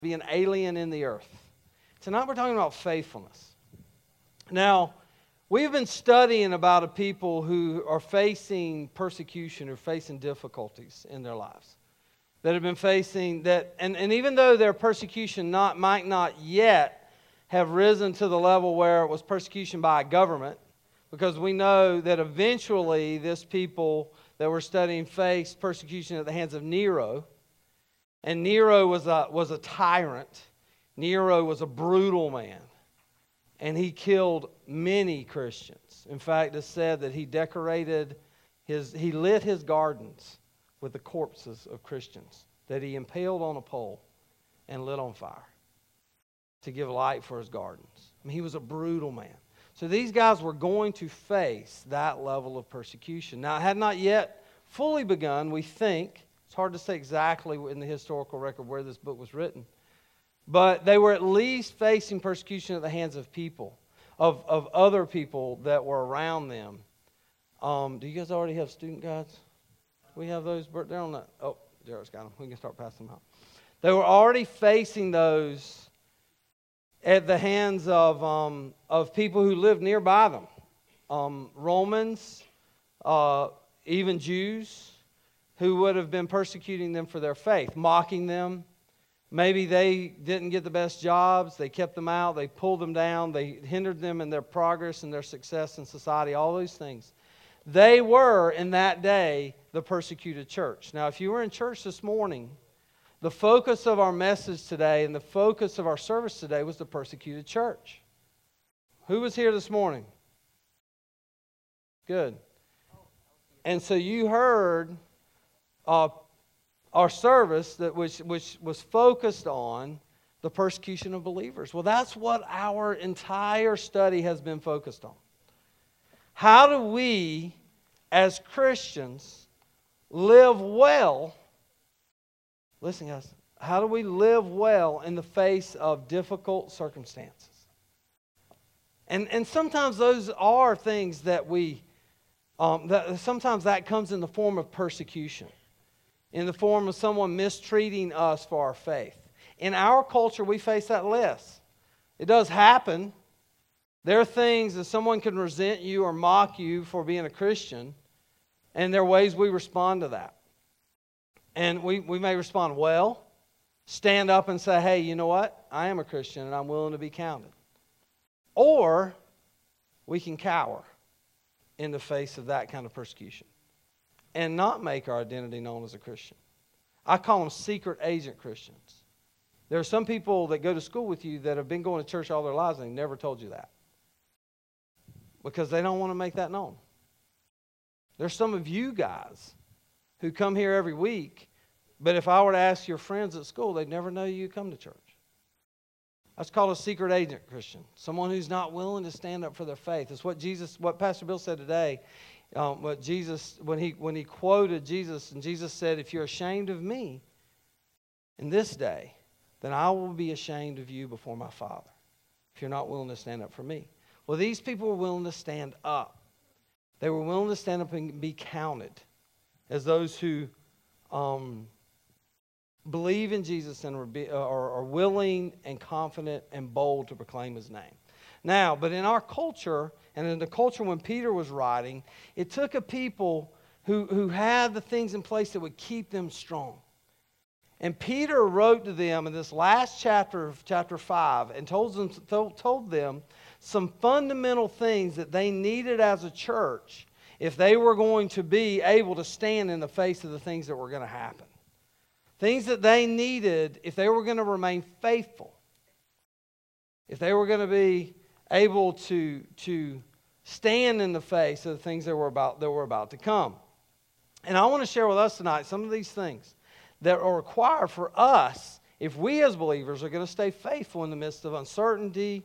be an alien in the earth. Tonight we're talking about faithfulness. Now, we've been studying about a people who are facing persecution or facing difficulties in their lives. That have been facing that, and even though their persecution might not yet have risen to the level where it was persecution by a government, because we know that eventually this people that we're studying faced persecution at the hands of Nero. And Nero was a tyrant. Nero was a brutal man. And he killed many Christians. In fact, it's said that he lit his gardens with the corpses of Christians that he impaled on a pole and lit on fire to give light for his gardens. I mean, he was a brutal man. So these guys were going to face that level of persecution. Now, it had not yet fully begun, we think. It's hard to say exactly in the historical record where this book was written. But they were at least facing persecution at the hands of people, of other people that were around them. Do you guys already have student guides? We have those. They're on that. Oh, Jared's got them. We can start passing them out. They were already facing those at the hands of people who lived nearby them. Romans, even Jews, who would have been persecuting them for their faith, mocking them. Maybe they didn't get the best jobs. They kept them out. They pulled them down. They hindered them in their progress and their success in society, all those things. They were, in that day, the persecuted church. Now, if you were in church this morning, the focus of our message today and the focus of our service today was the persecuted church. Who was here this morning? Good. And so you heard our service which was focused on the persecution of believers. Well, that's what our entire study has been focused on. How do we, as Christians, live well? Listen, guys. How do we live well in the face of difficult circumstances? And sometimes those are things that sometimes that comes in the form of persecution, in the form of someone mistreating us for our faith. In our culture, we face that less. It does happen. There are things that someone can resent you or mock you for being a Christian, and there are ways we respond to that. And we may respond well, stand up and say, hey, you know what? I am a Christian and I'm willing to be counted. Or we can cower in the face of that kind of persecution and not make our identity known as a Christian. I call them secret agent Christians. There are some people that go to school with you that have been going to church all their lives and they never told you that because they don't want to make that known. There's some of you guys who come here every week, but if I were to ask your friends at school, they'd never know you come to church. That's called a secret agent Christian, someone who's not willing to stand up for their faith. It's what Pastor Bill said today. What Jesus, when he quoted Jesus, and Jesus said, "If you're ashamed of me in this day, then I will be ashamed of you before my Father. If you're not willing to stand up for me." Well, these people were willing to stand up. They were willing to stand up and be counted as those who believe in Jesus and are willing and confident and bold to proclaim His name. Now, but in our culture, and in the culture when Peter was writing, it took a people who had the things in place that would keep them strong. And Peter wrote to them in this last chapter of chapter 5 and told them some fundamental things that they needed as a church if they were going to be able to stand in the face of the things that were going to happen. Things that they needed if they were going to remain faithful. If they were going to be able to stand in the face of the things that were about to come. And I want to share with us tonight some of these things that are required for us if we as believers are going to stay faithful in the midst of uncertainty,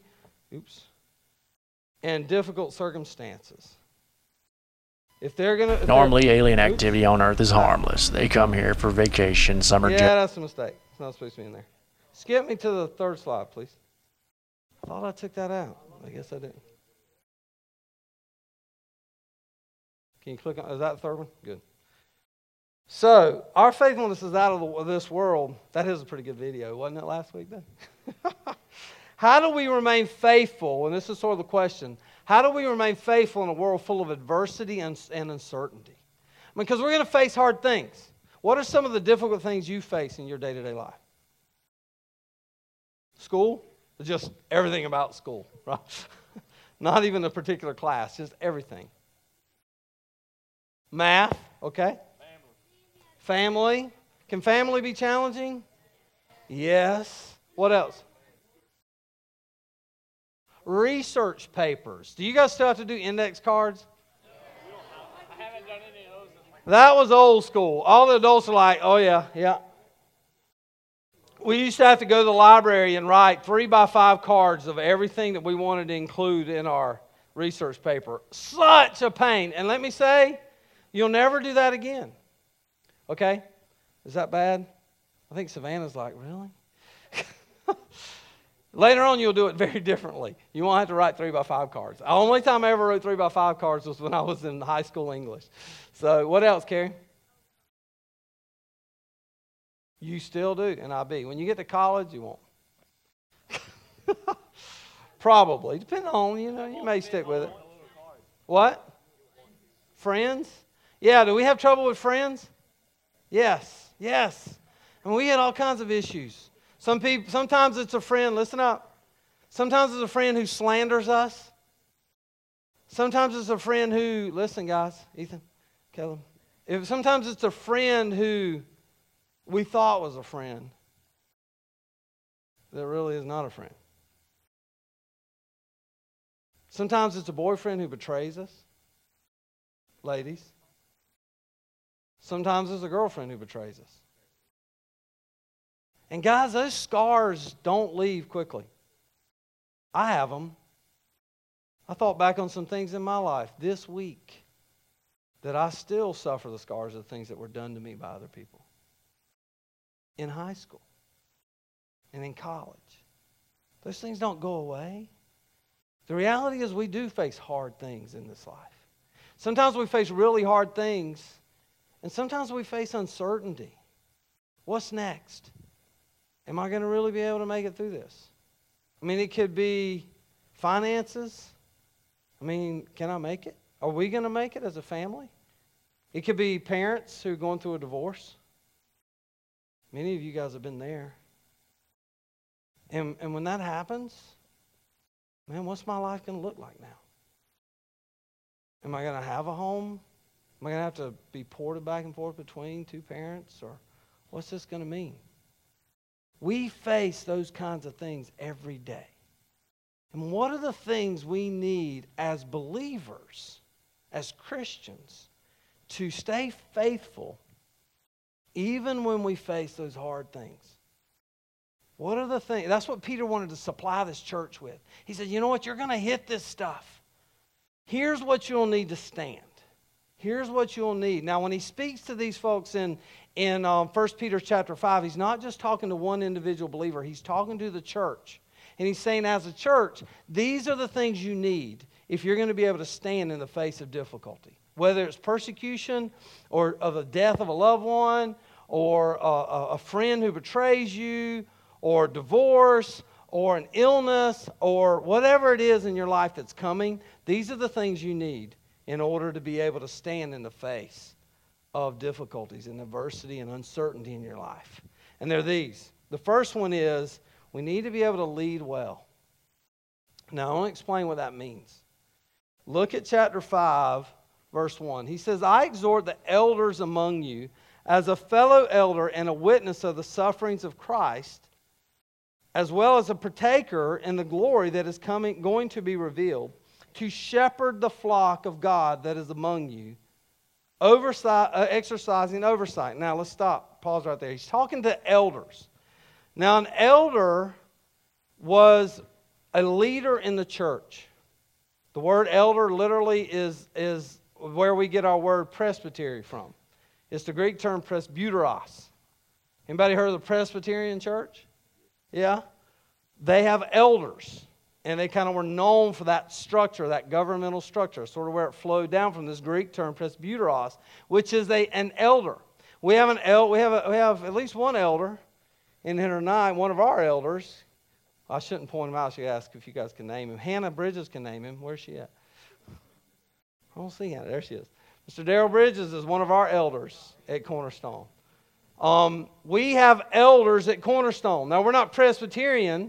and difficult circumstances. If they're going to... Normally, alien activity on Earth is harmless. They come here for vacation, summer... Yeah, that's a mistake. It's not supposed to be in there. Skip me to the third slide, please. I thought I took that out. I guess I didn't. Can you click on... Is that the third one? Good. So, our faithfulness is out of this world. That is a pretty good video, wasn't it, last week then? How do we remain faithful? And this is sort of the question. How do we remain faithful in a world full of adversity and uncertainty? Because we're going to face hard things. What are some of the difficult things you face in your day-to-day life? School? Just everything about school, right? Not even a particular class, just everything. Math, okay? Family. Can family be challenging? Yes. What else? Research papers. Do you guys still have to do index cards? I haven't done any of those. That was old school. All the adults are like, oh yeah. We used to have to go to the library and write 3x5 cards of everything that we wanted to include in our research paper. Such a pain. And let me say, you'll never do that again. Okay? Is that bad? I think Savannah's like, really? Later on, you'll do it very differently. You won't have to write 3x5 cards. The only time I ever wrote 3x5 cards was when I was in high school English. So what else, Carrie? You still do in IB. When you get to college, you won't. Probably. Depending on, you may stick with it. What? Friends? Yeah, do we have trouble with friends? Yes. And we had all kinds of issues. Sometimes it's a friend, listen up. Sometimes it's a friend who slanders us. Sometimes it's a friend who, listen guys, Ethan, Caleb. Sometimes it's a friend who we thought was a friend that really is not a friend. Sometimes it's a boyfriend who betrays us. Ladies. Sometimes it's a girlfriend who betrays us. And guys, those scars don't leave quickly. I have them. I thought back on some things in my life this week that I still suffer the scars of things that were done to me by other people. In high school and in college. Those things don't go away. The reality is we do face hard things in this life. Sometimes we face really hard things, and sometimes we face uncertainty. What's next? Am I going to really be able to make it through this? I mean, it could be finances. I mean, can I make it? Are we going to make it as a family? It could be parents who are going through a divorce. Many of you guys have been there. And when that happens, man, what's my life going to look like now? Am I going to have a home? Am I going to have to be ported back and forth between two parents? Or what's this going to mean? We face those kinds of things every day. And what are the things we need as believers, as Christians, to stay faithful even when we face those hard things? What are the things? That's what Peter wanted to supply this church with. He said, you know what? You're going to hit this stuff. Here's what you'll need to stand. Here's what you'll need. Now, when he speaks to these folks in 1 Peter chapter 5, he's not just talking to one individual believer. He's talking to the church. And he's saying, as a church, these are the things you need if you're going to be able to stand in the face of difficulty. Whether it's persecution or of the death of a loved one or a friend who betrays you or divorce or an illness or whatever it is in your life that's coming, these are the things you need in order to be able to stand in the face of difficulties and adversity and uncertainty in your life. And they're these. The first one is we need to be able to lead well. Now, I want to explain what that means. Look at chapter 5, verse 1. He says, I exhort the elders among you as a fellow elder and a witness of the sufferings of Christ, as well as a partaker in the glory that is going to be revealed, to shepherd the flock of God that is among you, exercising oversight. Now, let's stop. Pause right there. He's talking to elders. Now, an elder was a leader in the church. The word elder literally is where we get our word presbytery from. It's the Greek term presbyteros. Anybody heard of the Presbyterian church? Yeah? They have elders. And they kind of were known for that structure, that governmental structure, sort of where it flowed down from this Greek term, presbyteros, which is an elder. We have at least one elder in here tonight, one of our elders. I shouldn't point him out. I should ask if you guys can name him. Hannah Bridges can name him. Where's she at? I don't see Hannah. There she is. Mr. Darrell Bridges is one of our elders at Cornerstone. We have elders at Cornerstone. Now, we're not Presbyterian,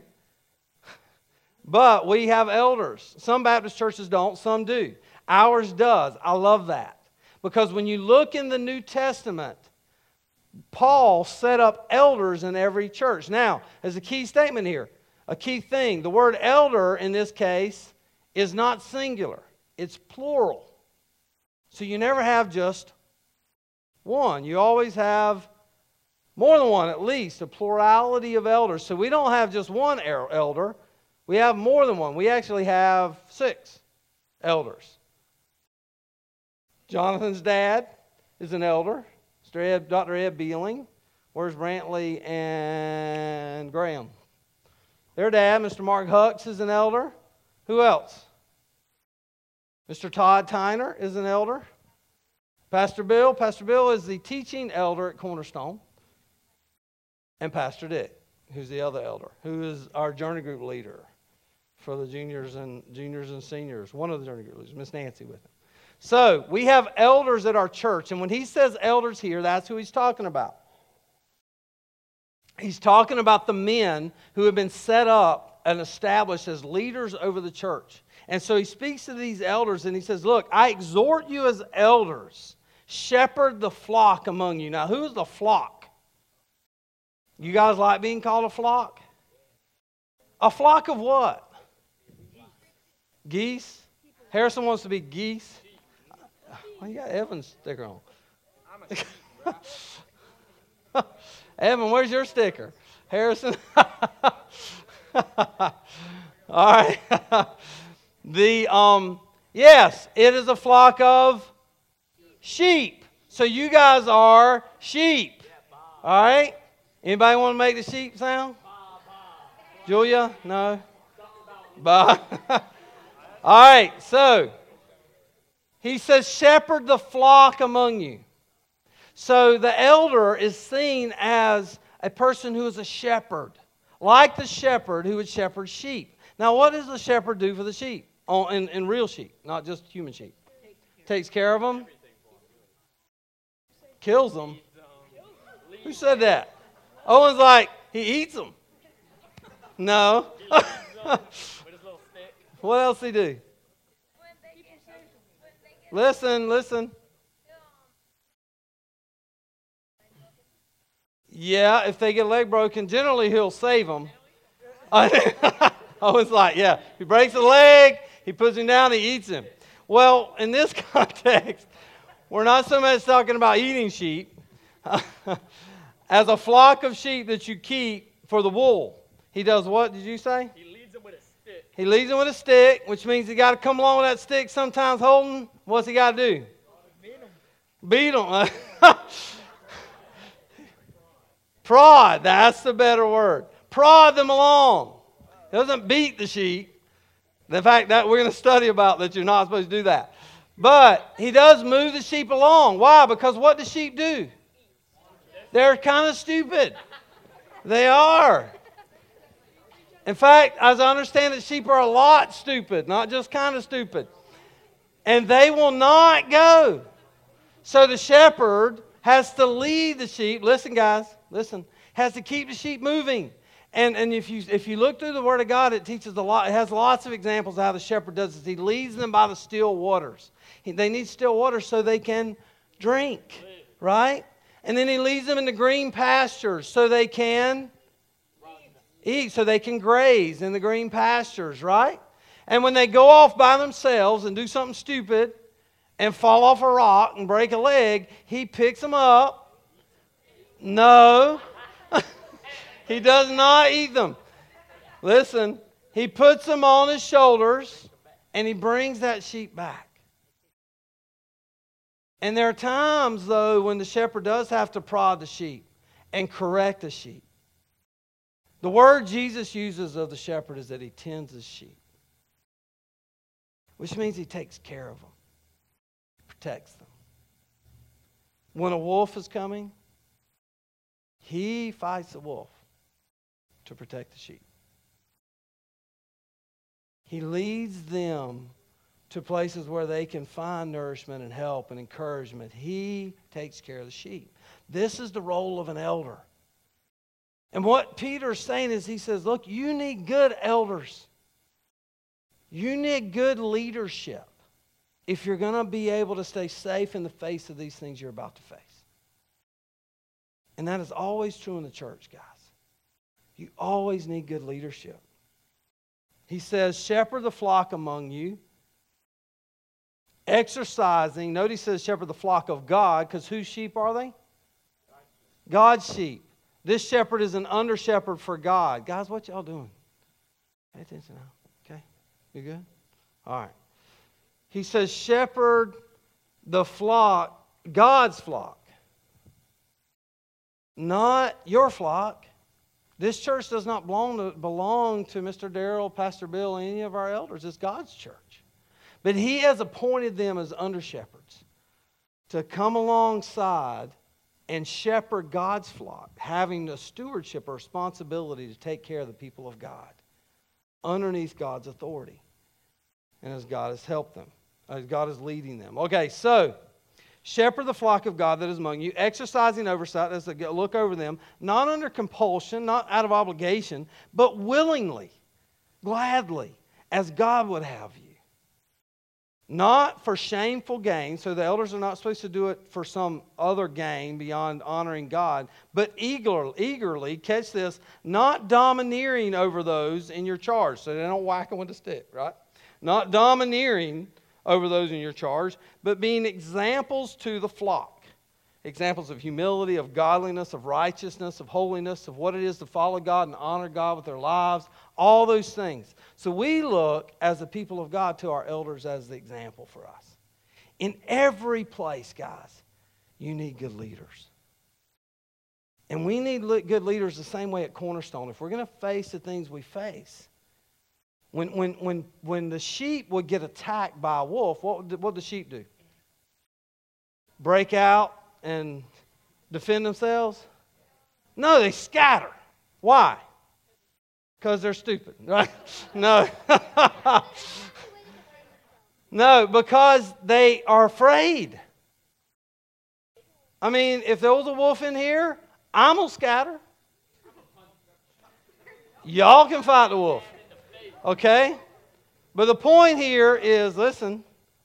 but we have elders. Some Baptist churches don't, some do. Ours does. I love that. Because when you look in the New Testament, Paul set up elders in every church. Now, there's a key statement here, a key thing. The word elder in this case is not singular. It's plural. So you never have just one. You always have more than one, at least, a plurality of elders. So we don't have just one elder. We have more than one. We actually have 6 elders. Jonathan's dad is an elder. Dr. Ed Beeling. Where's Brantley and Graham? Their dad, Mr. Mark Hucks, is an elder. Who else? Mr. Todd Tyner is an elder. Pastor Bill is the teaching elder at Cornerstone. And Pastor Dick, who's the other elder, who is our journey group leader for the juniors and seniors. One of the journey group leaders, Miss Nancy with him. So, we have elders at our church, and when he says elders here, that's who he's talking about. He's talking about the men who have been set up and established as leaders over the church. And so he speaks to these elders and he says, look, I exhort you as elders, shepherd the flock among you. Now, who's the flock? You guys like being called a flock? A flock of what? Geese? Harrison wants to be geese. Well, you got Evan's sticker on. Evan, where's your sticker? Harrison? All right. Yes, it is a flock of sheep. So you guys are sheep. All right? Anybody want to make the sheep sound? Julia? No? All right, so he says, shepherd the flock among you. So the elder is seen as a person who is a shepherd, like the shepherd who would shepherd sheep. Now, what does the shepherd do for the sheep? In real sheep, not just human sheep. Takes care of them. Kills them. Who said that? Owen's like, he eats them. No. What else he do? Listen. Yeah, if they get a leg broken, generally he'll save them. I was like, yeah, he breaks a leg, he puts him down, he eats him. Well, in this context, we're not so much talking about eating sheep. As a flock of sheep that you keep for the wool, he does what, did you say? He leads them with a stick. He leads them with a stick, which means he got to come along with that stick sometimes holding. What's he got to do? Beat them. Prod, that's the better word. Prod them along. He doesn't beat the sheep. The fact that we're going to study about that you're not supposed to do that. But he does move the sheep along. Why? Because what do sheep do? They're kind of stupid. They are. In fact, as I understand it, sheep are a lot stupid, not just kind of stupid. And they will not go. So the shepherd has to lead the sheep. Listen, guys, listen. Has to keep the sheep moving. And if you look through the Word of God, it teaches a lot. It has lots of examples of how the shepherd does this. He leads them by the still waters. They need still water so they can drink, right? And then he leads them into green pastures so they can eat, so they can graze in the green pastures, right? And when they go off by themselves and do something stupid and fall off a rock and break a leg, he picks them up. No. He does not eat them. Listen, he puts them on his shoulders and he brings that sheep back. And there are times, though, when the shepherd does have to prod the sheep and correct the sheep. The word Jesus uses of the shepherd is that he tends his sheep, which means he takes care of them, protects them. When a wolf is coming, He fights the wolf to protect the sheep. He leads them to places where they can find nourishment and help and encouragement. He takes care of the sheep. This is the role of an elder. And what Peter's saying is, he says, look, you need good elders. You need good leadership if you're going to be able to stay safe in the face of these things you're about to face. And that is always true in the church, guys. You always need good leadership. He says, shepherd the flock among you, exercising. Note he says, shepherd the flock of God, because whose sheep are they? God's sheep. This shepherd is an under shepherd for God. Guys, what y'all doing? Pay attention now. Okay? You good? All right. He says, shepherd the flock, God's flock. Not your flock. This church does not belong to Mr. Darrell, Pastor Bill, any of our elders. It's God's church. But He has appointed them as under shepherds to come alongside and shepherd God's flock, having the stewardship or responsibility to take care of the people of God underneath God's authority. And as God has helped them, as God is leading them. Okay, so shepherd the flock of God that is among you, exercising oversight as to look over them, not under compulsion, not out of obligation, but willingly, gladly, as God would have you. Not for shameful gain, so the elders are not supposed to do it for some other gain beyond honoring God, but eagerly, catch this, not domineering over those in your charge, so they don't whack them with a stick, right? Not domineering over those in your charge, but being examples to the flock. Examples of humility, of godliness, of righteousness, of holiness, of what it is to follow God and honor God with their lives, all those things. So we look, as the people of God, to our elders as the example for us. In every place, guys, you need good leaders. And we need good leaders the same way at Cornerstone. If we're going to face the things we face, when the sheep would get attacked by a wolf, what would the sheep do? Break out and defend themselves? No, they scatter. Why? Because they're stupid, right? No. No, because they are afraid. I mean, if there was a wolf in here, I'm going to scatter. Y'all can fight the wolf. Okay? But the point here is, listen.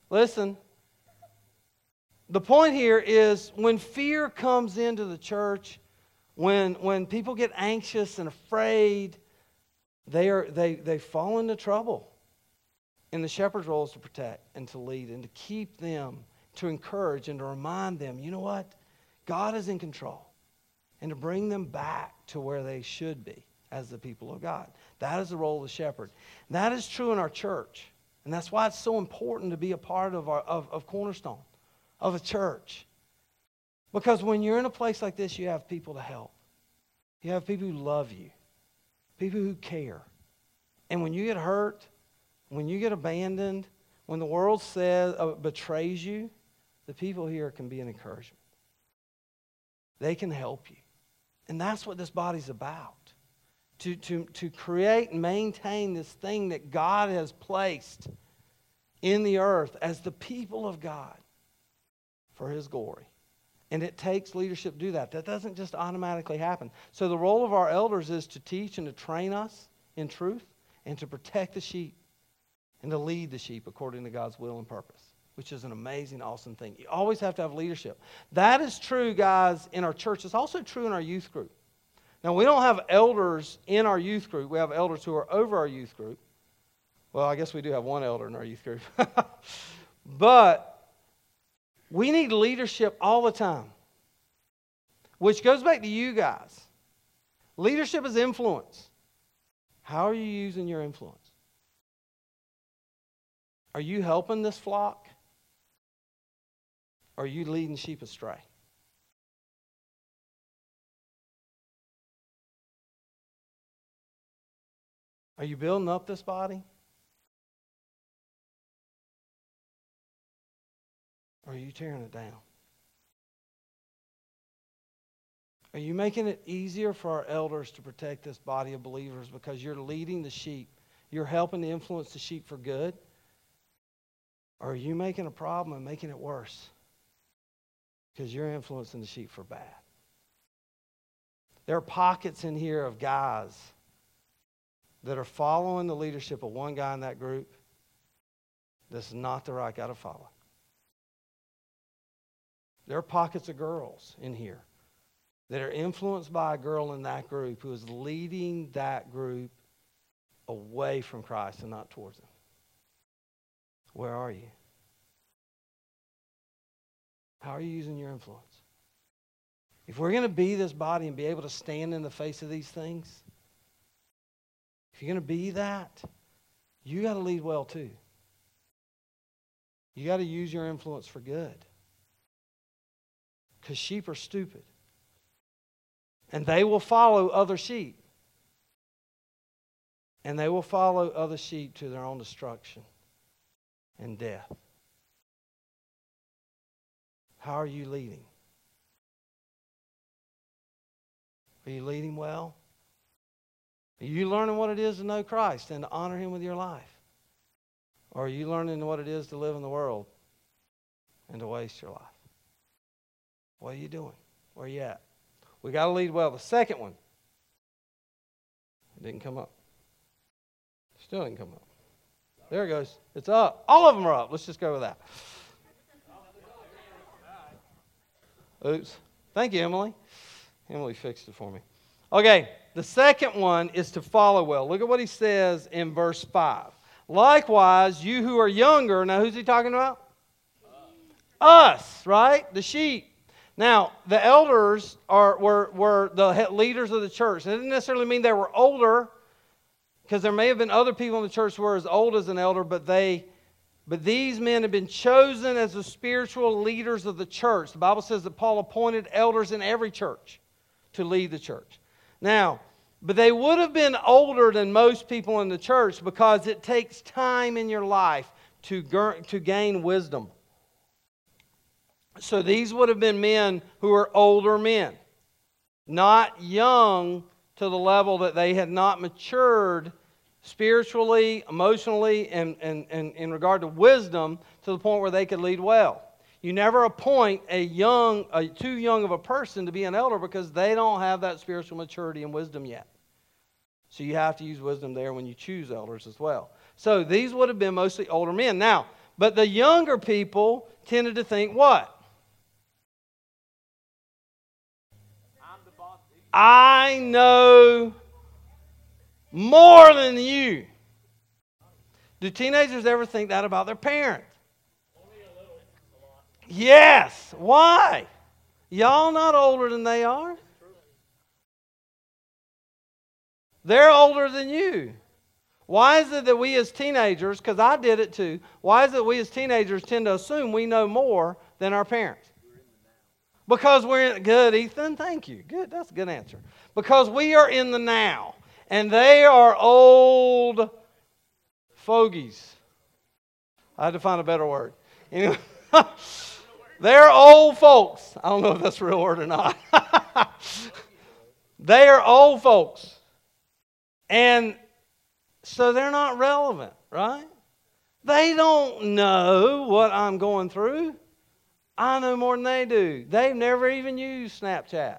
The point here is when fear comes into the church, when people get anxious and afraid, they fall into trouble. And the shepherd's role is to protect and to lead and to keep them, to encourage and to remind them, you know what? God is in control. And to bring them back to where they should be as the people of God. That is the role of the shepherd. And that is true in our church. And that's why it's so important to be a part of Cornerstone, of a church. Because when you're in a place like this, you have people to help. You have people who love you. People who care. And when you get hurt, when you get abandoned, when the world betrays you, the people here can be an encouragement. They can help you. And that's what this body's about. To create and maintain this thing that God has placed in the earth as the people of God for His glory. And it takes leadership to do that. That doesn't just automatically happen. So the role of our elders is to teach and to train us in truth and to protect the sheep and to lead the sheep according to God's will and purpose, which is an amazing, awesome thing. You always have to have leadership. That is true, guys, in our church. It's also true in our youth group. Now, we don't have elders in our youth group. We have elders who are over our youth group. Well, I guess we do have one elder in our youth group. But we need leadership all the time, which goes back to you guys. Leadership is influence. How are you using your influence? Are you helping this flock? Or are you leading sheep astray? Are you building up this body? Or are you tearing it down? Are you making it easier for our elders to protect this body of believers because you're leading the sheep? You're helping to influence the sheep for good? Or are you making a problem and making it worse because you're influencing the sheep for bad? There are pockets in here of guys that are following the leadership of one guy in that group that's not the right guy to follow. There are pockets of girls in here that are influenced by a girl in that group who is leading that group away from Christ and not towards Him. Where are you? How are you using your influence? If we're going to be this body and be able to stand in the face of these things, if you're going to be that, you got to lead well too. You got to use your influence for good. Because sheep are stupid. And they will follow other sheep. And they will follow other sheep to their own destruction and death. How are you leading? Are you leading well? Are you learning what it is to know Christ and to honor Him with your life? Or are you learning what it is to live in the world and to waste your life? What are you doing? Where are you at? We got to lead well. The second one, it didn't come up. Still didn't come up. There it goes. It's up. All of them are up. Let's just go with that. Oops. Thank you, Emily. Emily fixed it for me. Okay, the second one is to follow well. Look at what he says in verse 5. Likewise, you who are younger, now who's he talking about? Us, right? The sheep. Now, the elders were the leaders of the church. It didn't necessarily mean they were older, because there may have been other people in the church who were as old as an elder, but these men have been chosen as the spiritual leaders of the church. The Bible says that Paul appointed elders in every church to lead the church. Now, but they would have been older than most people in the church because it takes time in your life to gain wisdom. So these would have been men who were older men, not young to the level that they had not matured spiritually, emotionally, and in regard to wisdom to the point where they could lead well. You never appoint too young of a person to be an elder because they don't have that spiritual maturity and wisdom yet. So you have to use wisdom there when you choose elders as well. So these would have been mostly older men. Now, but the younger people tended to think what? I know more than you. Do teenagers ever think that about their parents? Yes. Why? Y'all not older than they are. They're older than you. Why is it that we as teenagers, because I did it too, why is it we as teenagers tend to assume we know more than our parents? Because we're in, good, Ethan, thank you. Good, that's a good answer. Because we are in the now. And they are old fogies. I had to find a better word. Anyway, they're old folks. I don't know if that's a real word or not. They are old folks. And so they're not relevant, right? They don't know what I'm going through. I know more than they do. They've never even used Snapchat.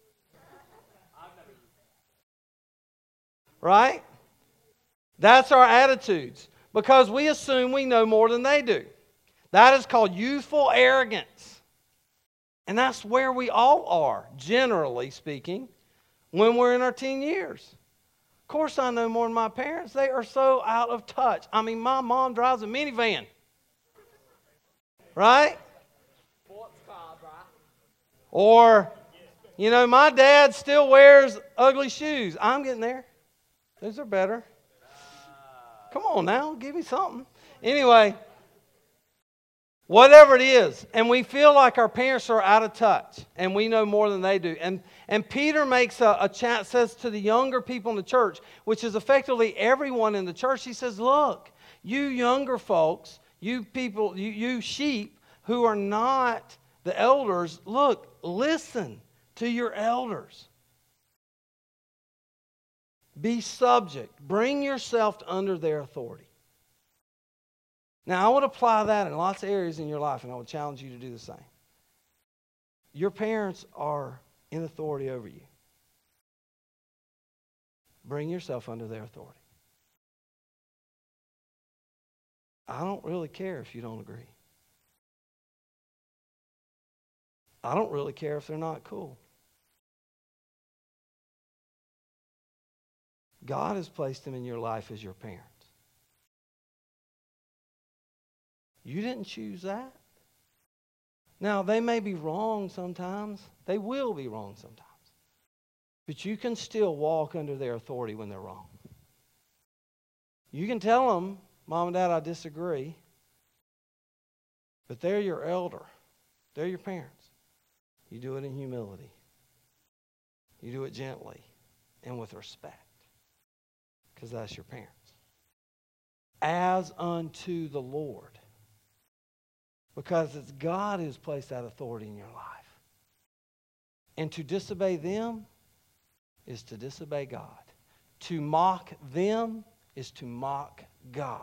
Right? That's our attitudes. Because we assume we know more than they do. That is called youthful arrogance. And that's where we all are, generally speaking, when we're in our teen years. Of course I know more than my parents. They are so out of touch. I mean, my mom drives a minivan. Right? Or, you know, my dad still wears ugly shoes. I'm getting there. Those are better. Come on now, give me something. Anyway, whatever it is, and we feel like our parents are out of touch, and we know more than they do. And Peter makes a chat, says to the younger people in the church, which is effectively everyone in the church, he says, look, you younger folks, you people, you sheep who are not the elders, look, listen to your elders. Be subject. Bring yourself under their authority. Now, I would apply that in lots of areas in your life, and I would challenge you to do the same. Your parents are in authority over you. Bring yourself under their authority. I don't really care if you don't agree. I don't really care if they're not cool. God has placed them in your life as your parents. You didn't choose that. Now, they may be wrong sometimes. They will be wrong sometimes. But you can still walk under their authority when they're wrong. You can tell them, Mom and Dad, I disagree. But they're your elder. They're your parents. You do it in humility. You do it gently and with respect. Because that's your parents. As unto the Lord. Because it's God who's placed that authority in your life. And to disobey them is to disobey God. To mock them is to mock God.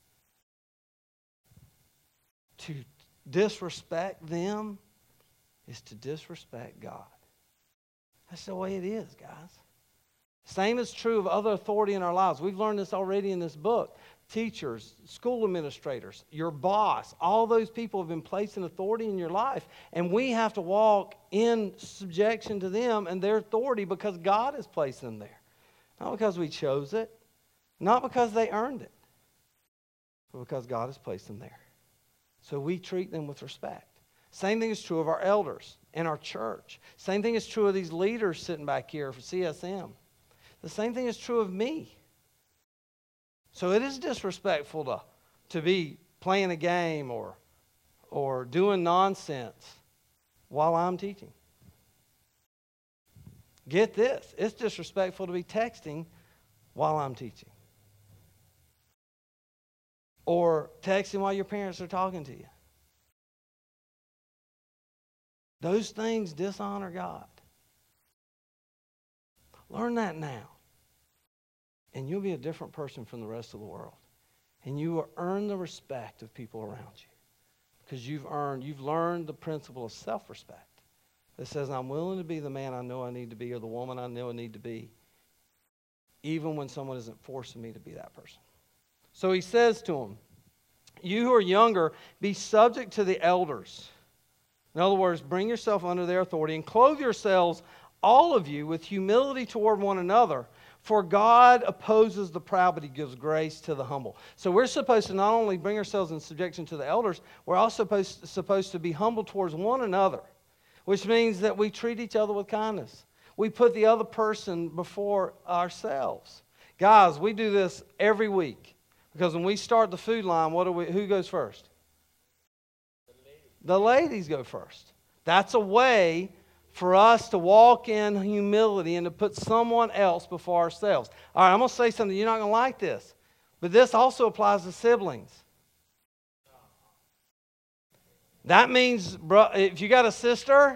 To disrespect them is to disrespect God. That's the way it is, guys. Same is true of other authority in our lives. We've learned this already in this book. Teachers, school administrators, your boss, all those people have been placed in authority in your life. And we have to walk in subjection to them and their authority because God has placed them there. Not because we chose it, not because they earned it, but because God has placed them there. So we treat them with respect. Same thing is true of our elders in our church. Same thing is true of these leaders sitting back here for CSM. The same thing is true of me. So it is disrespectful to be playing a game or doing nonsense while I'm teaching. Get this. It's disrespectful to be texting while I'm teaching. Or texting while your parents are talking to you. Those things dishonor God. Learn that now. And you'll be a different person from the rest of the world. And you will earn the respect of people around you. Because you've learned the principle of self-respect. That says, I'm willing to be the man I know I need to be or the woman I know I need to be. Even when someone isn't forcing me to be that person. So he says to them, you who are younger, be subject to the elders. In other words, bring yourself under their authority and clothe yourselves, all of you, with humility toward one another. For God opposes the proud, but he gives grace to the humble. So we're supposed to not only bring ourselves in subjection to the elders, we're also supposed to be humble towards one another, which means that we treat each other with kindness. We put the other person before ourselves. Guys, we do this every week. Because when we start the food line, who goes first? The ladies go first. That's a way for us to walk in humility and to put someone else before ourselves. All right, I'm going to say something. You're not going to like this. But this also applies to siblings. That means, if you got a sister,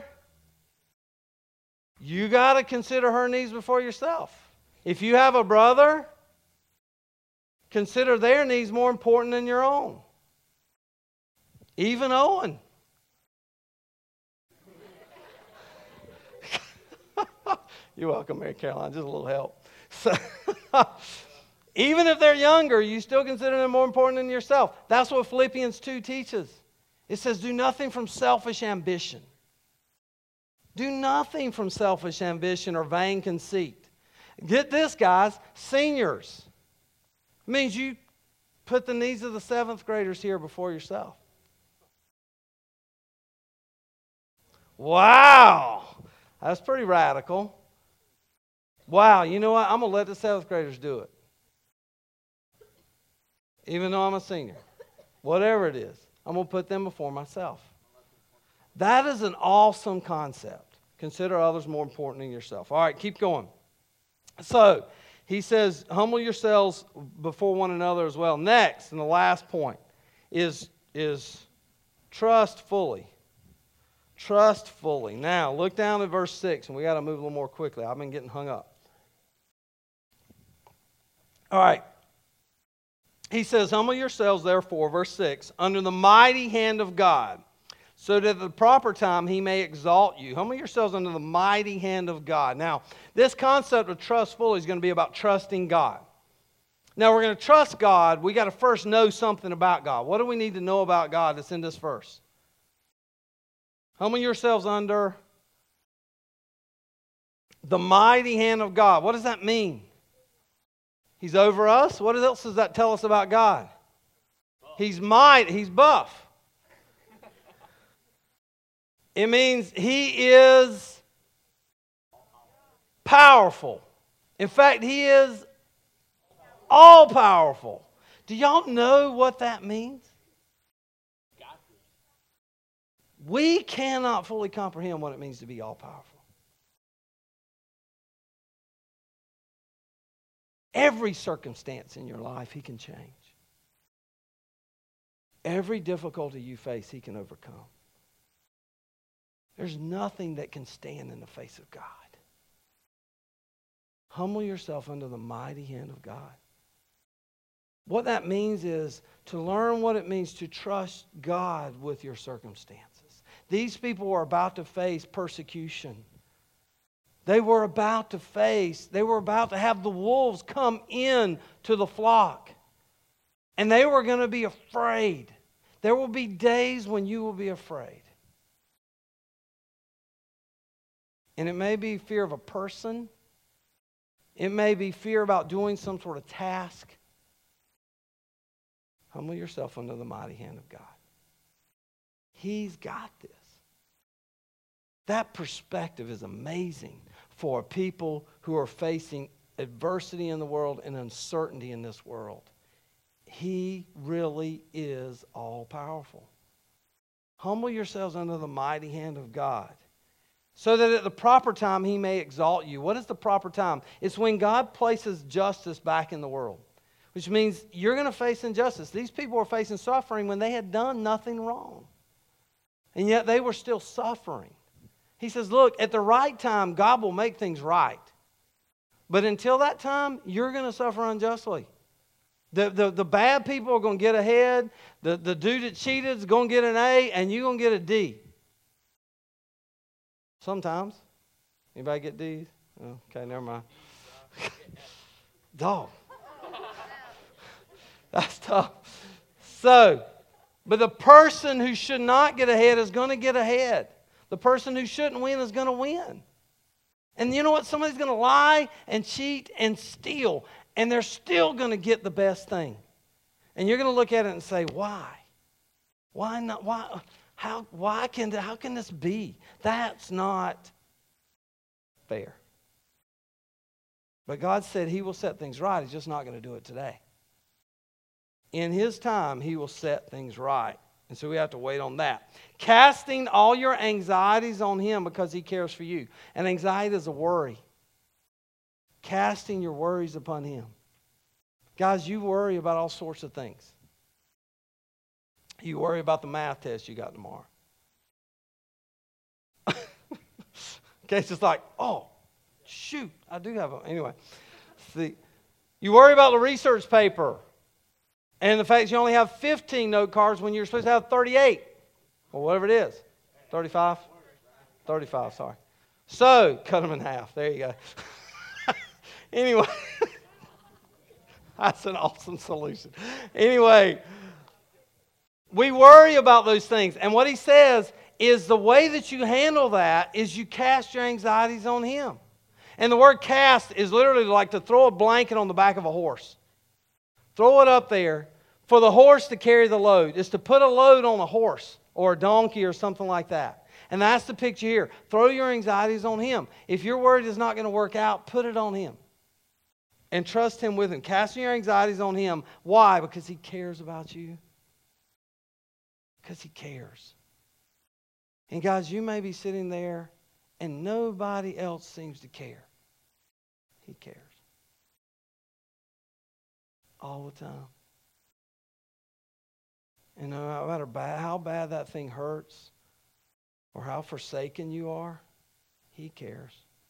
you got to consider her needs before yourself. If you have a brother, consider their needs more important than your own. Even Owen. You're welcome, Mary Caroline. Just a little help. So, even if they're younger, you still consider them more important than yourself. That's what Philippians 2 teaches. It says, do nothing from selfish ambition. Do nothing from selfish ambition or vain conceit. Get this, guys. Seniors. It means you put the needs of the 7th graders here before yourself. Wow. That's pretty radical. Wow, you know what? I'm going to let the 7th graders do it. Even though I'm a senior. Whatever it is, I'm going to put them before myself. That is an awesome concept. Consider others more important than yourself. All right, keep going. So, he says, humble yourselves before one another as well. Next, and the last point, is trust fully. Trust fully. Now, look down at verse 6, and we got to move a little more quickly. I've been getting hung up. All right. He says, humble yourselves, therefore, verse 6, under the mighty hand of God, so that at the proper time he may exalt you. Humble yourselves under the mighty hand of God. Now, this concept of trust fully is going to be about trusting God. Now, we're going to trust God. We got to first know something about God. What do we need to know about God that's in this verse? Humble yourselves under the mighty hand of God. What does that mean? He's over us. What else does that tell us about God? He's mighty. He's buff. It means He is powerful. In fact, He is all powerful. Do y'all know what that means? We cannot fully comprehend what it means to be all powerful. Every circumstance in your life He can change. Every difficulty you face He can overcome. There's nothing that can stand in the face of God. Humble yourself under the mighty hand of God. What that means is to learn what it means to trust God with your circumstances. These people were about to face persecution. They were about to have the wolves come in to the flock. And they were going to be afraid. There will be days when you will be afraid. And it may be fear of a person. It may be fear about doing some sort of task. Humble yourself under the mighty hand of God. He's got this. That perspective is amazing for people who are facing adversity in the world and uncertainty in this world. He really is all powerful. Humble yourselves under the mighty hand of God, so that at the proper time He may exalt you. What is the proper time? It's when God places justice back in the world, which means you're going to face injustice. These people were facing suffering when they had done nothing wrong, and yet they were still suffering. He says, look, at the right time, God will make things right. But until that time, you're going to suffer unjustly. The bad people are going to get ahead. The dude that cheated is going to get an A, and you're going to get a D. Sometimes. Anybody get D's? Oh, okay, never mind. Dog. That's tough. So, but the person who should not get ahead is going to get ahead. The person who shouldn't win is going to win. And you know what? Somebody's going to lie and cheat and steal, and they're still going to get the best thing. And you're going to look at it and say, why? Why not? Why? How can this be? That's not fair. But God said He will set things right. He's just not going to do it today. In His time, He will set things right. And so we have to wait on that. Casting all your anxieties on Him because He cares for you. And anxiety is a worry. Casting your worries upon Him. Guys, you worry about all sorts of things. You worry about the math test you got tomorrow. Okay, it's just like, oh, shoot, I do have a... Anyway, see, you worry about the research paper and the fact you only have 15 note cards when you're supposed to have 38. Or whatever it is. 35? 35, sorry. So, cut them in half. There you go. Anyway, that's an awesome solution. Anyway, we worry about those things. And what he says is the way that you handle that is you cast your anxieties on Him. And the word cast is literally like to throw a blanket on the back of a horse. Throw it up there for the horse to carry the load. It's to put a load on a horse or a donkey or something like that. And that's the picture here. Throw your anxieties on Him. If your word is not going to work out, put it on Him. And trust Him with Him. Casting your anxieties on Him. Why? Because He cares about you. Because He cares. And guys, you may be sitting there and nobody else seems to care. He cares. All the time. And no matter how bad that thing hurts, or how forsaken you are, He cares.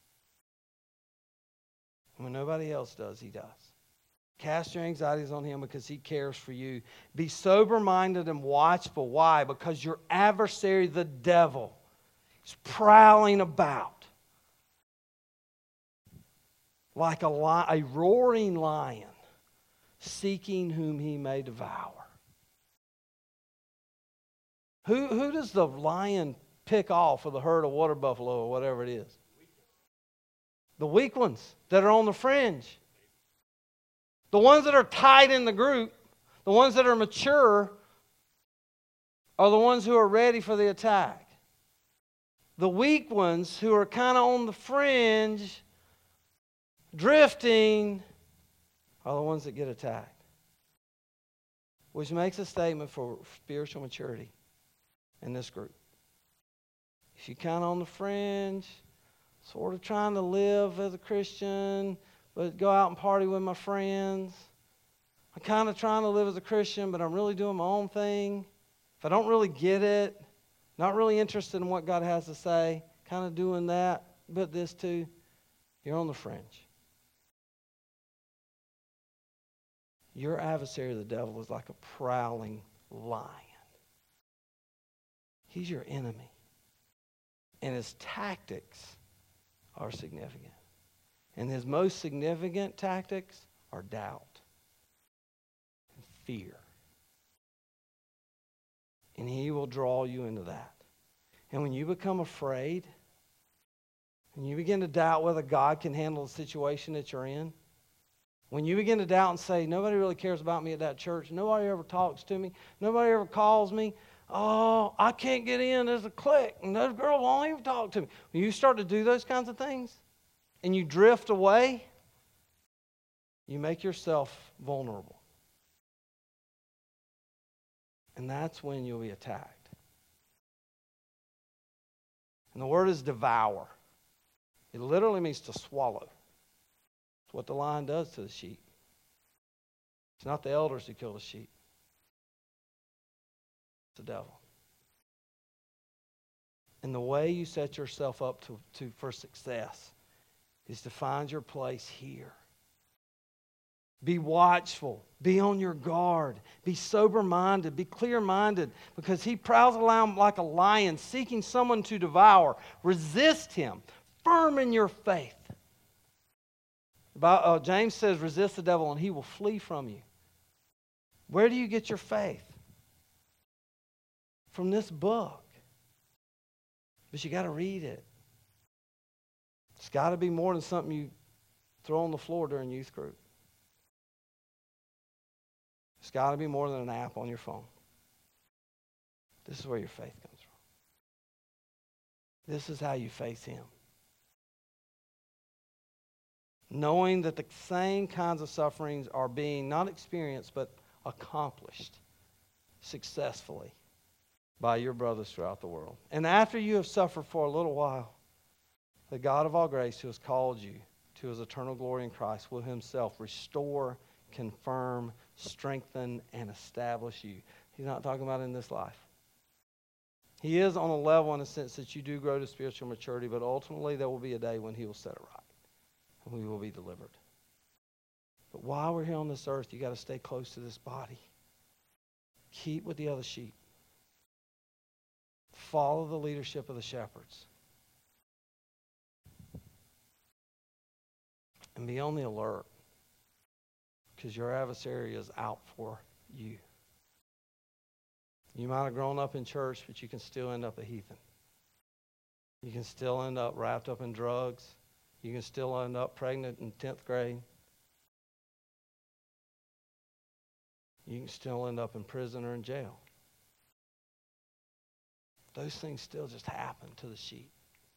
When nobody else does, He does. Cast your anxieties on Him because He cares for you. Be sober-minded and watchful. Why? Because your adversary, the devil, is prowling about like a roaring lion, seeking whom he may devour. Who does the lion pick off of the herd of water buffalo or whatever it is? The weak ones that are on the fringe. The ones that are tight in the group, the ones that are mature, are the ones who are ready for the attack. The weak ones who are kind of on the fringe, drifting, are the ones that get attacked. Which makes a statement for spiritual maturity in this group. If you're kind of on the fringe, sort of trying to live as a Christian, but go out and party with my friends. I'm kind of trying to live as a Christian, but I'm really doing my own thing. If I don't really get it, not really interested in what God has to say, kind of doing that, but this too, you're on the fringe. Your adversary, the devil, is like a prowling lion. He's your enemy. And his tactics are significant. And his most significant tactics are doubt and fear. And he will draw you into that. And when you become afraid, and you begin to doubt whether God can handle the situation that you're in, when you begin to doubt and say, nobody really cares about me at that church, nobody ever talks to me, nobody ever calls me, oh, I can't get in, there's a clique, and those girls won't even talk to me. When you start to do those kinds of things, and you drift away, you make yourself vulnerable. And that's when you'll be attacked. And the word is devour. It literally means to swallow. It's what the lion does to the sheep. It's not the elders who kill the sheep. It's the devil. And the way you set yourself up for success is to find your place here. Be watchful. Be on your guard. Be sober-minded. Be clear-minded, because he prowls around like a lion seeking someone to devour. Resist him. Firm in your faith. James says, resist the devil and he will flee from you. Where do you get your faith? From this book. But you got to read it. It's got to be more than something you throw on the floor during youth group. It's got to be more than an app on your phone. This is where your faith comes from. This is how you face him. Knowing that the same kinds of sufferings are being not experienced but accomplished successfully by your brothers throughout the world. And after you have suffered for a little while, the God of all grace, who has called you to his eternal glory in Christ, will himself restore, confirm, strengthen, and establish you. He's not talking about in this life. He is on a level in a sense that you do grow to spiritual maturity, but ultimately there will be a day when he will set it right and we will be delivered. But while we're here on this earth, you got to stay close to this body. Keep with the other sheep. Follow the leadership of the shepherds. And be on the alert, because your adversary is out for you. You might have grown up in church, but you can still end up a heathen. You can still end up wrapped up in drugs. You can still end up pregnant in 10th grade. You can still end up in prison or in jail. Those things still just happen to the sheep.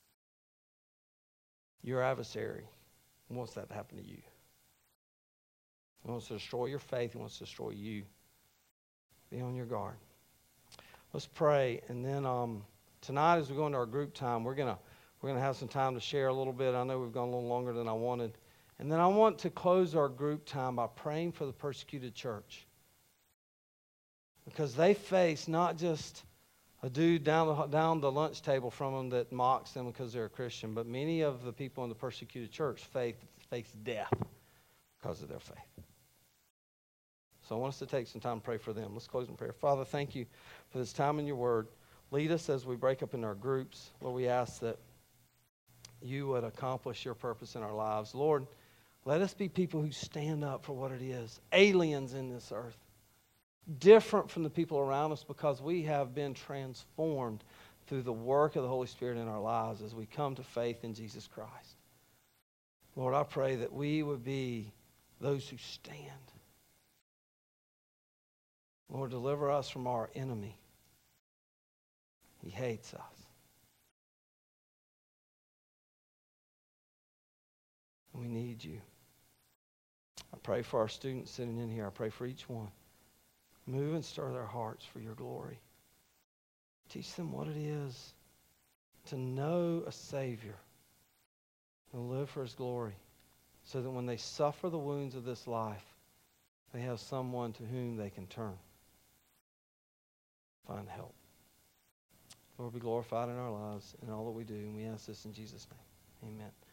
Your adversary wants that to happen to you. He wants to destroy your faith. He wants to destroy you. Be on your guard. Let's pray, and then tonight as we go into our group time, we're gonna have some time to share a little bit. I know we've gone a little longer than I wanted. And then I want to close our group time by praying for the persecuted church. Because they face not just a dude down the lunch table from them that mocks them because they're a Christian. But many of the people in the persecuted church face death because of their faith. So I want us to take some time to pray for them. Let's close in prayer. Father, thank you for this time in your word. Lead us as we break up in our groups. Lord, we ask that you would accomplish your purpose in our lives. Lord, let us be people who stand up for what it is. Aliens in this earth. Different from the people around us because we have been transformed through the work of the Holy Spirit in our lives as we come to faith in Jesus Christ. Lord, I pray that we would be those who stand. Lord, deliver us from our enemy. He hates us. We need you. I pray for our students sitting in here. I pray for each one. Move and stir their hearts for your glory. Teach them what it is to know a Savior and live for his glory so that when they suffer the wounds of this life, they have someone to whom they can turn. Find help. Lord, be glorified in our lives and all that we do, and we ask this in Jesus' name. Amen.